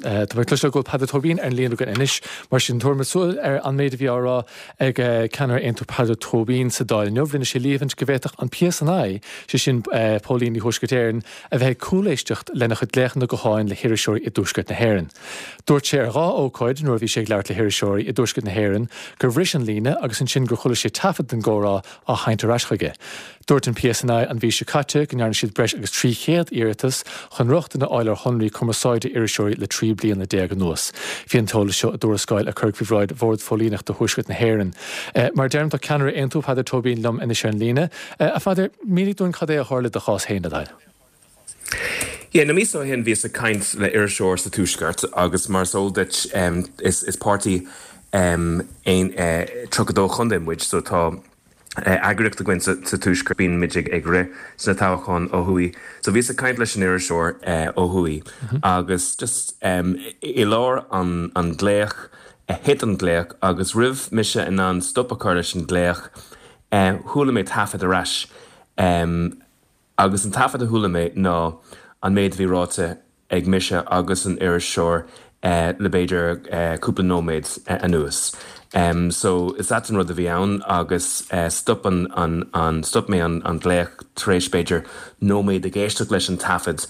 Tá cluiste go pad turbín ar líon go inis mar sin tuamasúil ar an méid bhírá ag ceanar aonú pad turbín sa dáilneo bhína sé líomhann go bhéach an PSNI sé sin pólín í thuiscatéireann a bheith coolléistecht lena chud léchanna go háin le hiiriseoirí i dúscat na hÉireann. Dúirt sé ar rá ócáid nuair bhí sé leart le hiiriseoirí i dúscat na hÉireann gur bhris an líne agus an sin gur chuala sé tafad den górá á hainte rascaige. Dúirt an PSNI an bhí se caite go nearna siad breis agus 300 iiritas chun rucht na áilear honraí cumasáide iiriseoirí le 3 bliain na déag nuas. Bhí an tóla seo a dúrascáil a Kirk bhráid bhórd fólíneach do thuiscut na hÉireann. Mar dearmta ceanar aonú pad turbín lom ina sé an líne. A fadidir míí dún cad é a hála de chás héine dail. Yeah, na míso hen vís a kaint le iiriseoir sa túisceart agus mar soldit is party ein trodó chundim which so tá agricht a gin sa túisceart bín midig agre sa táchán ó thuí. So vís a kaint leis an iiriseoir ó thuí agus just I lár an gléach hit an gléach agus rih mise in an stoppacar leis an gléach thula méid tafad a rais agus an tafad a thula méid ná an méid bhí ráte ag mise agus an iiriseoir le beidir cúpla nóméid anuas. So is that an rud a bhí ann agus stop mé an gléach tréis beidir nóméid a géisteach leis an tafad.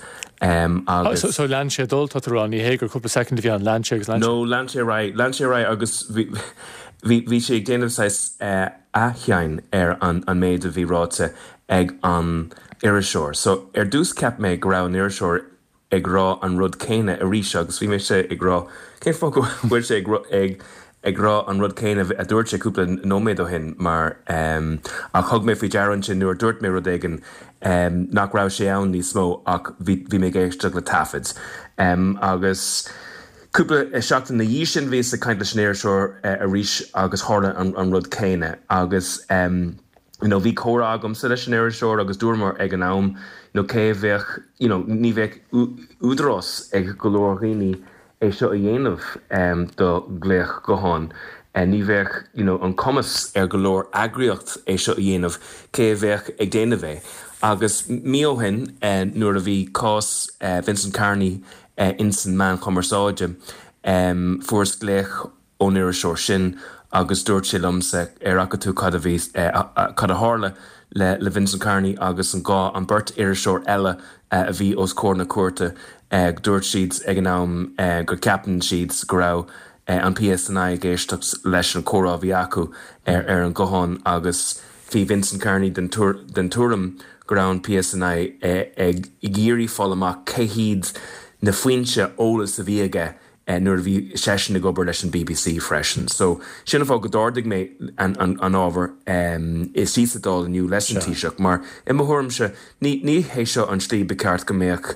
So lean sé dul tarrán í hégur cúpla second bhí an lean sé agus No, lean sé rá agus bhí sé ag déanamh sais acheáin ar an méid a bhí ráte ag an iiriseoir. So dús ceap méid go raibh an iiriseoir ag rá an rud céine a rís agus bhí mé sé ag rá cén fá go bhfuil sé ag rá an rud céine a dúirt sé cúpla nóméid ó hin mar ach thug mé faoi dearann sin nuair dúirt mé rud éigen nach raibh sé ann níos smó ach bhí mé géisteach le tafid. Agus cúpla seachtain na dhí sin bhí sa caint leis an iiriseoir a rís agus tharla an rud céine agus bhí córa agam sa leis an iiriseoir agus dúrmór ag an am cé bheith ní bheith údrás ag go leorghaoine é seo a dhéanamh do gléach go háin. Ní bheith an commas ar go leor agriocht é seo a dhéanamh cé bheith ag déanamh bheith. Agus míohin nuair a bhí cás Vincent Carney in san man commerceáide fuair gléach ón iiriseoir sin agus dúirt sé lomsa ar acatú cad a hála le Vincent Carney agus an gá an burt iiriseoir eile a bhí os cór na cuarta dúirt siad ag an am gur ceapan siad go raibh an PSNI géisteach leis an córá bhí acu ar an goháin agus bhí Vincent Carney den túram go raibh an PSNI ag géirí fáil amach céhíd na foinse ólas a bhí aige nuair bhí sesin na gobar leis an BBC freisin. So sinna fá go dáirdigh mé an ábhar is sí adáil aniu leis an tíiseach, mar I mo thuirmse ní hééis seo an slí beceart go méach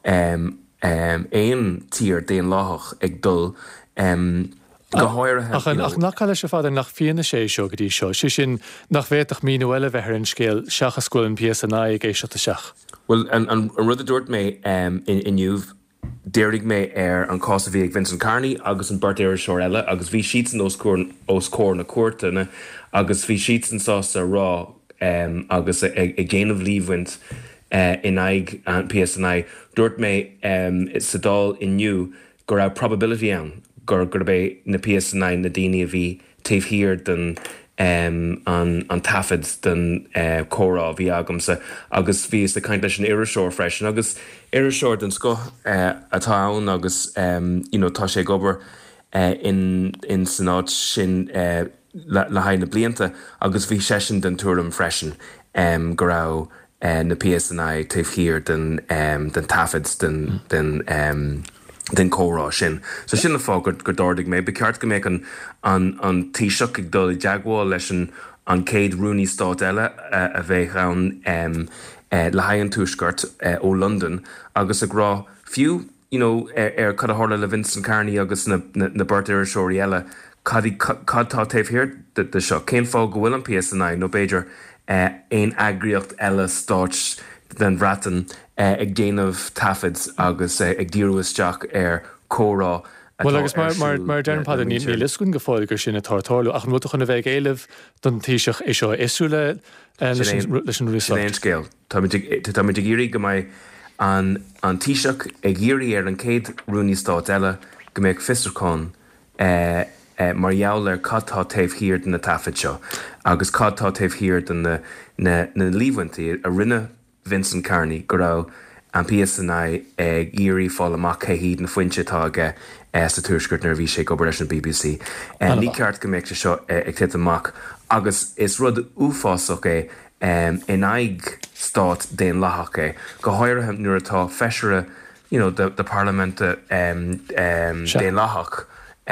éon tír déon láthach ag dul go háirithe. Ach nach chaile se fáidir nach fianna sé seo go dtí seo. Si sin nach bhéach míú eile bheithir an scéal seachascúil an PSNI ag éisio a seach. Well, an rud a dúirt mé inniuh déirigh mé ar an cás a bhí ag Vincent Carney agus an burt iiriseoir eile agus bhí siad an os cór na cuairtaine agus bhí siad an sásta rá agus ag géanamh líomhaint in aig an PSNI dúirt mé sa dál inniu go raibh probability ann gur bé na PSNI na daine a bhí taobh hir den an tafid den córá bhí agamsa agus bhí is de caint leis an iiriseoir freisin agus iiriseoir den sco atá ann agus tá sé gobar in san áit sin le haid na blianta agus bhí sesin den túram freisin go raibh na PSNI taobh hir den tafid den córá sin. So sin na fá gur dáirdigh mé, beceart go méid an tíiseach ag dul I deagháil leis an céad Rooney stát eile a bheith an le haid an túisceart ó London agus ag rá fiú ar cad a tharla le Vincent Carney agus na burt iiriseoirí eile cad tá taobh hir de seo. Cén fá go bhfuil an PSNI nó beidir éon agriocht eile stáit den bhratan ag déanamh tafids agus ag díruisteach ar córá. Well, agus mar dearnpad ní liscún go fáil gur sin atátáú ach muta chuna bheith éileh don tíiseach é seo isú le leis an rúsá. Sin éon scéal. Tá muid géirí go mbeidh an tíiseach ag géirí ar an céad rúní stát eile go mbeadh fistracán mar jaall cadtá taobh hir na tafid seo, agus cadtá taobh hir na líhaintí a rinne Vincent Carney go raibh an PSNI ag géirí fáil amach híad na foiintetá aige sa túrscurt nar bhí sé go leis an BBC. Ní ceart go mbeadh seo ag tuit amach, agus is rud uafásach in aig stát déon lethach go háirithe nuair atá feisire de Parliament déon lethach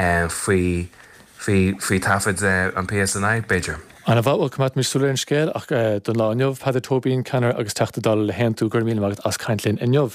faoi tafid an PSNI Beiidir. An bhil cumat mí súla an scéil ach don láneomh pad a tóbíon ceanar agus teachta dal le hen tú gur míle as caiintlinn inneomh.